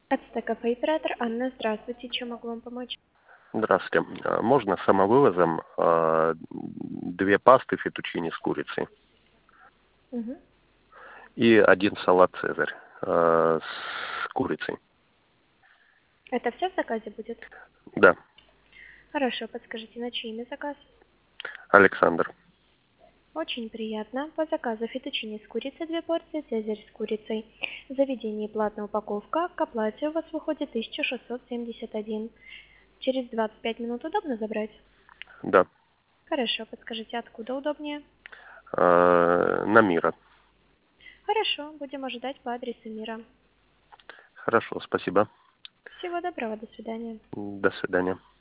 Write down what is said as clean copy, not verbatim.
Ацтекафе, оператор Анна, здравствуйте, чем могу вам помочь? Здравствуйте. Можно самовывозом 2 пасты фетучини с курицей Мгм. и 1 салат «Цезарь» с курицей? Это все в заказе будет? Да, Хорошо, подскажите, на чье имя заказ? Александр. Очень приятно. По заказу фетучини с курицей 2 порции, цезарь с курицей. В заведении платная упаковка. К оплате у вас выходит 1671. Через 25 минут удобно забрать? Да, Хорошо, подскажите, откуда удобнее? на Мира. Хорошо, будем ожидать по адресу Мира. Хорошо, спасибо. Всего доброго, до свидания. До свидания.